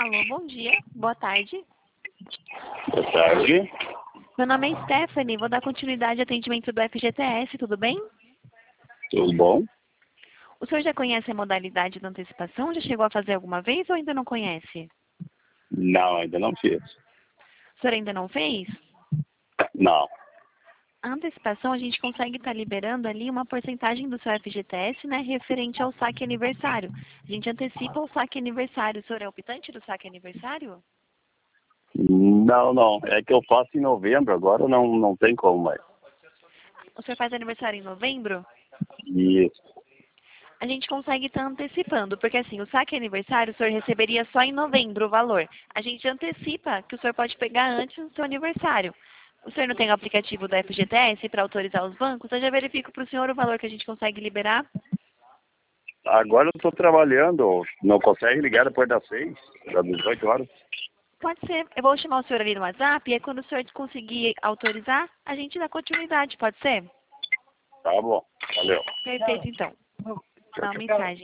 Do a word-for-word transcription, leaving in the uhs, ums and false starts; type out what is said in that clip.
Alô, bom dia. Boa tarde. Boa tarde. Meu nome é Stephanie, vou dar continuidade ao atendimento do F G T S, tudo bem? Tudo bom? O senhor já conhece a modalidade da antecipação? Já chegou a fazer alguma vez ou ainda não conhece? Não, ainda não fiz. O senhor ainda não fez? Não. A antecipação a gente consegue estar liberando ali uma porcentagem do seu F G T S, né, referente ao saque aniversário. A gente antecipa o saque aniversário. O senhor é optante do saque aniversário? Não, não. É que eu faço em novembro, agora não, não tem como mais. O senhor faz aniversário em novembro? Isso. A gente consegue estar antecipando, porque assim, o saque aniversário o senhor receberia só em novembro o valor. A gente antecipa que o senhor pode pegar antes do seu aniversário. O senhor não tem o aplicativo do F G T S para autorizar os bancos? Eu já verifico para o senhor o valor que a gente consegue liberar. Agora eu estou trabalhando. Não consegue ligar depois das seis, das dezoito horas? Pode ser. Eu vou chamar o senhor ali no WhatsApp e aí quando o senhor conseguir autorizar, a gente dá continuidade, pode ser? Tá bom. Valeu. Perfeito, então. Tchau, Dá uma tchau. mensagem.